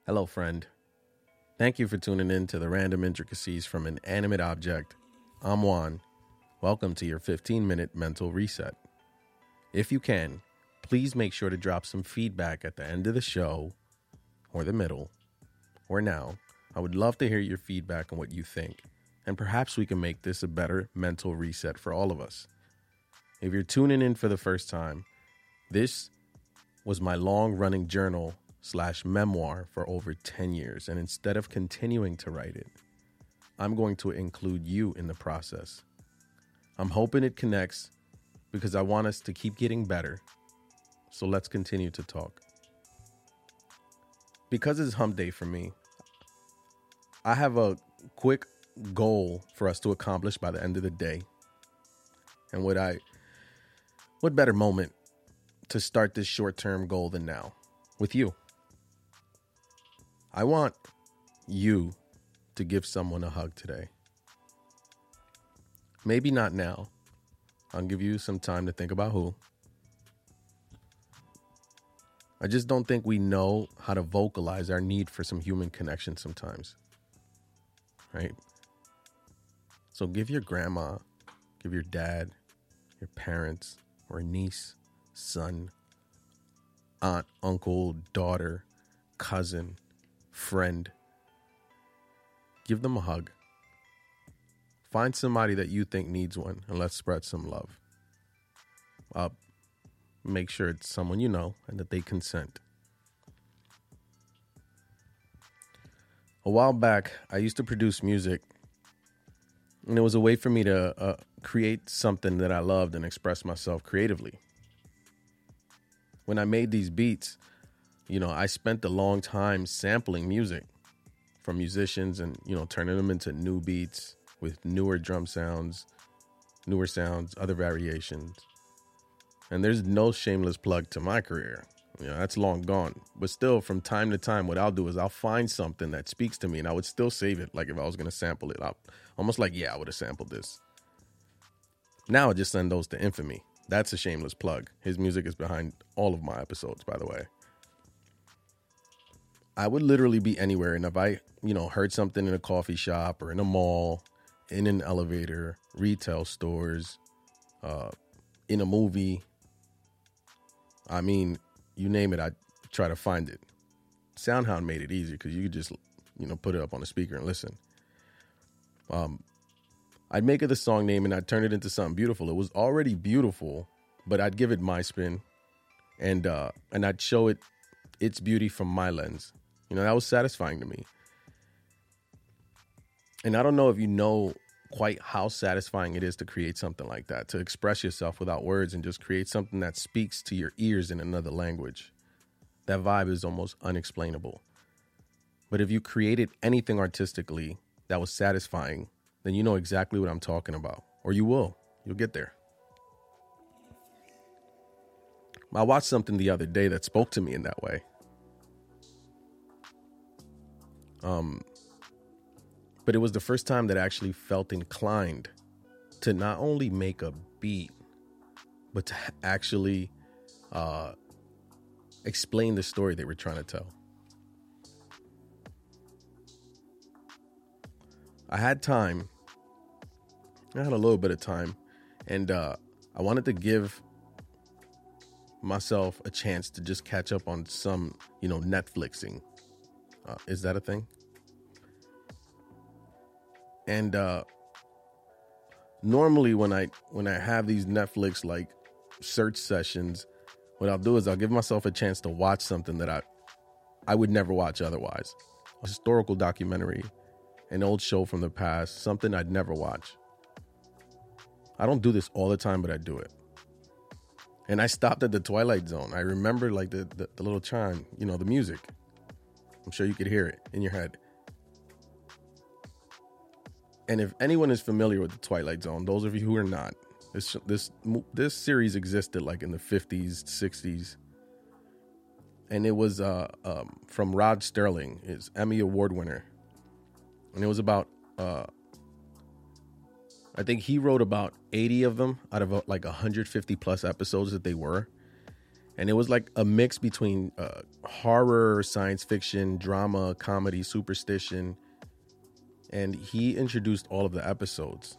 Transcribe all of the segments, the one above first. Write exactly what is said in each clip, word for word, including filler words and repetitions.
Hello, friend. Thank you for tuning in to the Random Intricacies from an Animate Object. I'm Juan. Welcome to your fifteen-minute mental reset. If you can, please make sure to drop some feedback at the end of the show, or the middle, or now. I would love to hear your feedback on what you think, and perhaps we can make this a better mental reset for all of us. If you're tuning in for the first time, this was my long-running journal slash memoir for over ten years, and instead of continuing to write it, I'm going to include you in the process. I'm hoping it connects because I want us to keep getting better, so let's continue to talk. Because it's hump day for me, I have a quick goal for us to accomplish by the end of the day. And what I, what better moment to start this short-term goal than now with you? I want you to give someone a hug today. Maybe not now. I'll give you some time to think about who. I just don't think we know how to vocalize our need for some human connection sometimes. Right? So give your grandma, give your dad, your parents, or niece, son, aunt, uncle, daughter, cousin, friend. Give them a hug. Find somebody that you think needs one, and let's spread some love. Uh, make sure it's someone you know and that they consent. A while back, I used to produce music, and it was a way for me to uh, create something that I loved and express myself creatively. When I made these beats, you know, I spent a long time sampling music from musicians and, you know, turning them into new beats with newer drum sounds, newer sounds, other variations. And there's no shameless plug to my career. You know, that's long gone. But still, from time to time, what I'll do is I'll find something that speaks to me, and I would still save it. Like if I was going to sample it, I'll, almost like, yeah, I would have sampled this. Now I just send those to Infamy. That's a shameless plug. His music is behind all of my episodes, by the way. I would literally be anywhere, and if I, you know, heard something in a coffee shop or in a mall, in an elevator, retail stores, uh, in a movie, I mean, you name it, I'd try to find it. SoundHound made it easy because you could just, you know, put it up on the speaker and listen. Um, I'd make it the song name and I'd turn it into something beautiful. It was already beautiful, but I'd give it my spin, and uh, and I'd show it its beauty from my lens. You know, that was satisfying to me. And I don't know if you know quite how satisfying it is to create something like that, to express yourself without words and just create something that speaks to your ears in another language. That vibe is almost unexplainable. But if you created anything artistically that was satisfying, then you know exactly what I'm talking about. Or you will. You'll get there. I watched something the other day that spoke to me in that way. Um, but it was the first time that I actually felt inclined to not only make a beat, but to actually uh, explain the story they were trying to tell. I had time. I had a little bit of time, and uh, I wanted to give myself a chance to just catch up on some, you know, Netflixing. Uh, is that a thing? And uh, normally when I when I have these Netflix like search sessions, what I'll do is I'll give myself a chance to watch something that I I would never watch otherwise. A historical documentary, an old show from the past, something I'd never watch. I don't do this all the time, but I do it. And I stopped at the Twilight Zone. I remember like the, the, the little chime, you know, the music. I'm sure you could hear it in your head. And if anyone is familiar with the Twilight Zone, those of you who are not, this this this series existed like in the fifties, sixties. And it was uh, um, from Rod Sterling, his Emmy Award winner. And it was about, uh, I think he wrote about eighty of them out of uh, like one hundred fifty plus episodes that they were. And it was like a mix between uh, horror, science fiction, drama, comedy, superstition. And he introduced all of the episodes.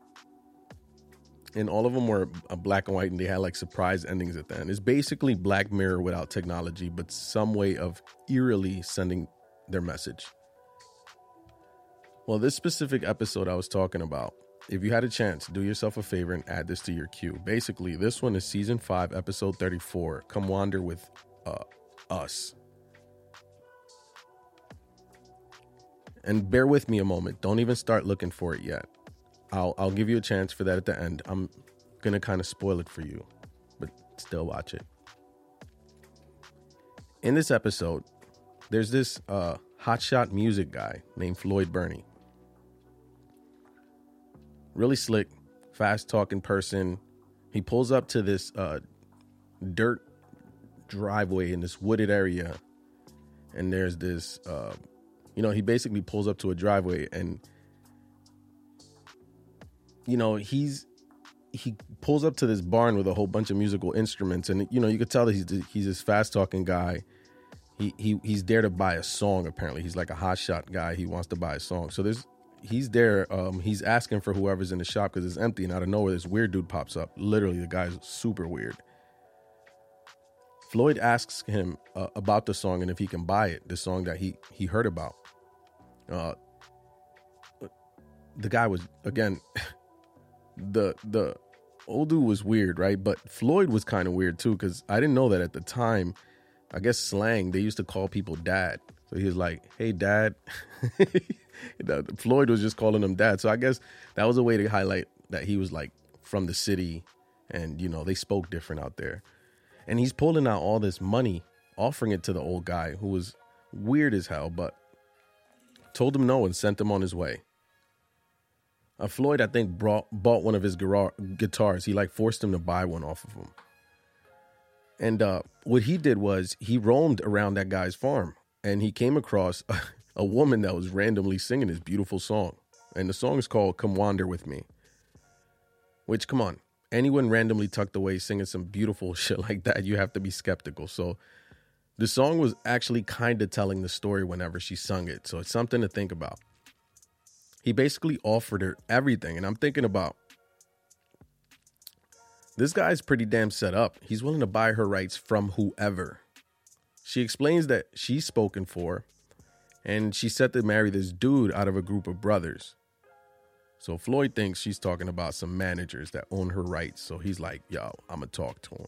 And all of them were uh, black and white, and they had like surprise endings at the end. It's basically Black Mirror without technology, but some way of eerily sending their message. Well, this specific episode I was talking about, if you had a chance, do yourself a favor and add this to your queue. Basically, this one is season five, episode thirty-four. Come Wander with uh, Us. And bear with me a moment. Don't even start looking for it yet. I'll I'll give you a chance for that at the end. I'm gonna kind of spoil it for you, but still watch it. In this episode, there's this uh, hotshot music guy named Floyd Burney. Really slick, fast-talking person. He pulls up to this uh, dirt driveway in this wooded area, and there's this, uh, you know, he basically pulls up to a driveway, and, you know, he's he pulls up to this barn with a whole bunch of musical instruments, and, you know, you could tell that he's he's this fast-talking guy. He he he's there to buy a song. Apparently, he's like a hotshot guy. He wants to buy a song. So there's. He's there. Um, he's asking for whoever's in the shop because it's empty, and out of nowhere, this weird dude pops up. Literally, the guy's super weird. Floyd asks him uh, about the song and if he can buy it, the song that he he heard about. Uh, the guy was, again, the the old dude was weird, right? But Floyd was kind of weird too, because I didn't know that at the time. I guess slang, they used to call people dad. So he was like, "Hey, dad." Floyd was just calling him dad. So I guess that was a way to highlight that he was like from the city, and, you know, they spoke different out there. And he's pulling out all this money, offering it to the old guy, who was weird as hell, but told him no and sent him on his way. Uh, Floyd, I think, brought, bought one of his gar- guitars. He like forced him to buy one off of him. And uh, what he did was he roamed around that guy's farm, and he came across a, a woman that was randomly singing this beautiful song. And the song is called Come Wander With Me. Which, come on, anyone randomly tucked away singing some beautiful shit like that, you have to be skeptical. So the song was actually kind of telling the story whenever she sung it. So it's something to think about. He basically offered her everything. And I'm thinking about, this guy's pretty damn set up. He's willing to buy her rights from whoever. She explains that she's spoken for, and she's set to marry this dude out of a group of brothers. So Floyd thinks she's talking about some managers that own her rights. So he's like, yo, I'm going to talk to him.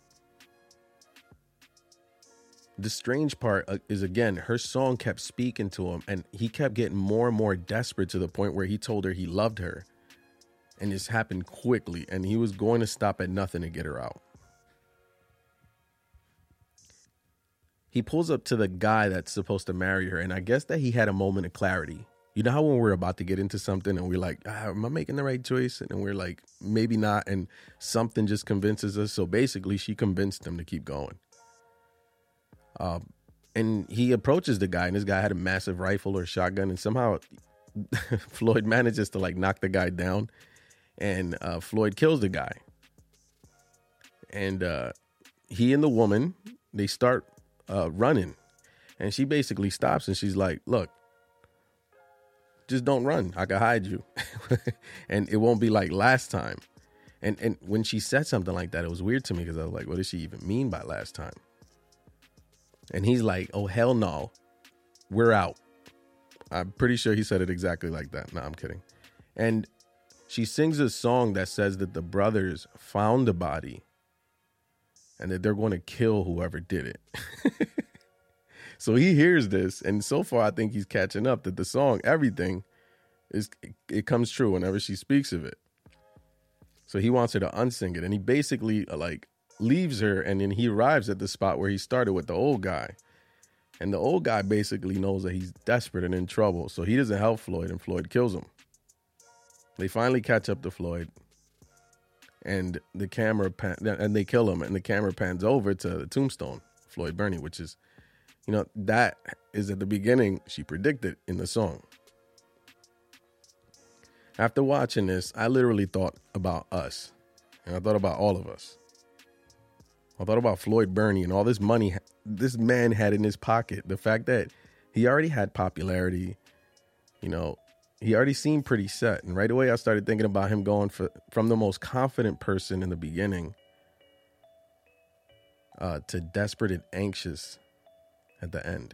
The strange part is, again, her song kept speaking to him, and he kept getting more and more desperate to the point where he told her he loved her. And this happened quickly, and he was going to stop at nothing to get her out. He pulls up to the guy that's supposed to marry her, and I guess that he had a moment of clarity. You know how when we're about to get into something and we're like, ah, am I making the right choice? And then we're like, maybe not, and something just convinces us. So basically, she convinced him to keep going. Um, and he approaches the guy, and this guy had a massive rifle or shotgun, and somehow Floyd manages to like knock the guy down, and uh, Floyd kills the guy. And uh, he and the woman, they start uh, running, and she basically stops, and she's like, look, just don't run. I can hide you. And it won't be like last time. And and when she said something like that, it was weird to me because I was like, what does she even mean by last time? And he's like, oh, hell no. We're out. I'm pretty sure he said it exactly like that. No, I'm kidding. And she sings a song that says that the brothers found the body and that they're going to kill whoever did it. So he hears this, and so far I think he's catching up that the song, everything, is it comes true whenever she speaks of it. So he wants her to unsing it, and he basically like leaves her, and then he arrives at the spot where he started with the old guy. And the old guy basically knows that he's desperate and in trouble, so he doesn't help Floyd, and Floyd kills him. They finally catch up to Floyd, and the camera pan- and they kill him, and the camera pans over to the tombstone, Floyd Burney, which is, you know, that is at the beginning she predicted in the song. After watching this, I literally thought about us, and I thought about all of us. I thought about Floyd Burney and all this money this man had in his pocket. The fact that he already had popularity, you know, he already seemed pretty set. And right away I started thinking about him going for, from the most confident person in the beginning uh, to desperate and anxious at the end.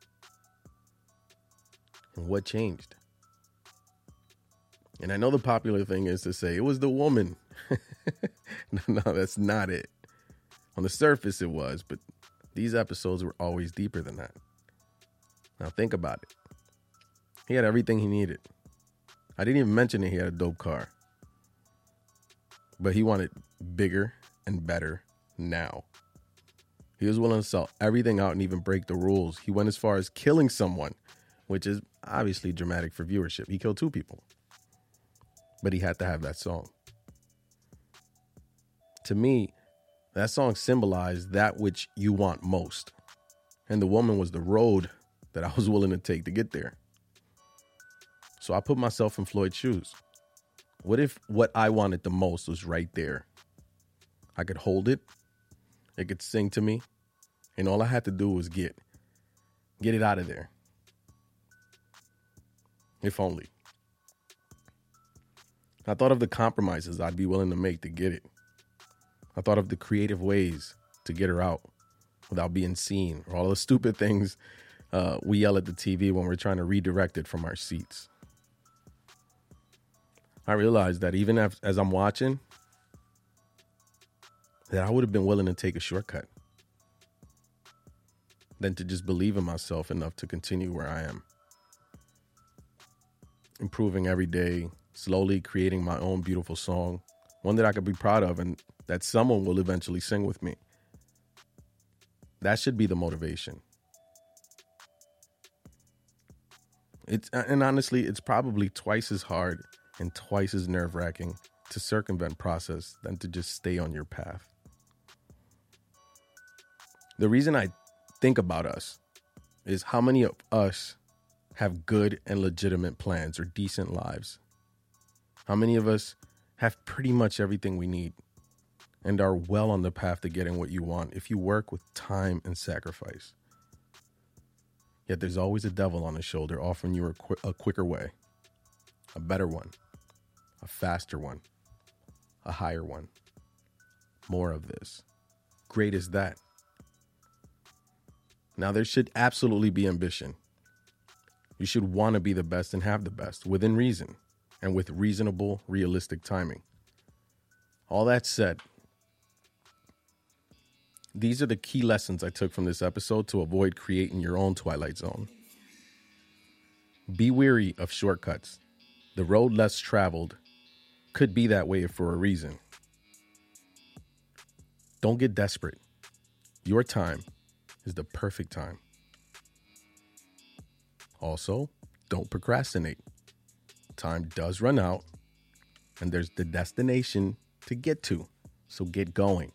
And what changed? And I know the popular thing is to say it was the woman. no, no, that's not it. On the surface it was, but these episodes were always deeper than that. Now think about it. He had everything he needed. I didn't even mention that he had a dope car. But he wanted bigger and better now. He was willing to sell everything out and even break the rules. He went as far as killing someone, which is obviously dramatic for viewership. He killed two people. But he had to have that song. To me, that song symbolized that which you want most. And the woman was the road that I was willing to take to get there. So I put myself in Floyd's shoes. What if what I wanted the most was right there? I could hold it. It could sing to me. And all I had to do was get, get it out of there. If only. I thought of the compromises I'd be willing to make to get it. I thought of the creative ways to get her out without being seen, or all the stupid things uh, we yell at the T V when we're trying to redirect it from our seats. I realized that even as, as I'm watching, that I would have been willing to take a shortcut than to just believe in myself enough to continue where I am. Improving every day, slowly creating my own beautiful song, one that I could be proud of and that someone will eventually sing with me. That should be the motivation. It's, and honestly, it's probably twice as hard and twice as nerve-wracking to circumvent process than to just stay on your path. The reason I think about us is how many of us have good and legitimate plans or decent lives. How many of us have pretty much everything we need and are well on the path to getting what you want if you work with time and sacrifice. Yet there's always a devil on the shoulder offering you a, qu- a quicker way, a better one, a faster one, a higher one. More of this. Great as that. Now there should absolutely be ambition. You should want to be the best and have the best within reason and with reasonable, realistic timing. All that said, these are the key lessons I took from this episode to avoid creating your own Twilight Zone. Be wary of shortcuts. The road less traveled could be that way for a reason. Don't get desperate. Your time is the perfect time. Also, don't procrastinate. Time does run out, and there's the destination to get to, so get going.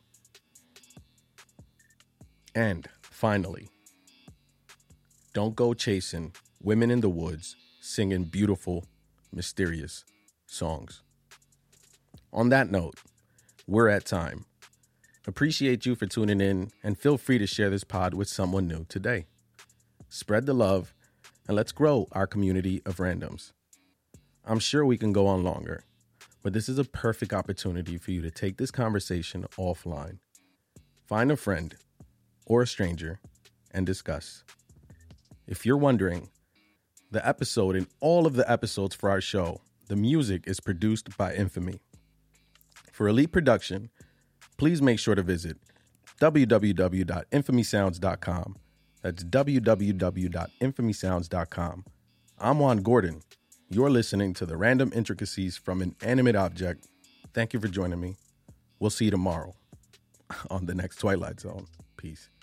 And finally, don't go chasing women in the woods singing beautiful, mysterious songs. On that note, we're at time. Appreciate you for tuning in, and feel free to share this pod with someone new today. Spread the love, and let's grow our community of randoms. I'm sure we can go on longer, but this is a perfect opportunity for you to take this conversation offline. Find a friend or a stranger and discuss. If you're wondering, the episode and all of the episodes for our show, the music is produced by Infamy. For Elite Production, please make sure to visit w w w dot infamy sounds dot com. That's w w w dot infamy sounds dot com. I'm Juan Gordon. You're listening to the Random Intricacies from an Animate Object. Thank you for joining me. We'll see you tomorrow on the next Twilight Zone. Peace.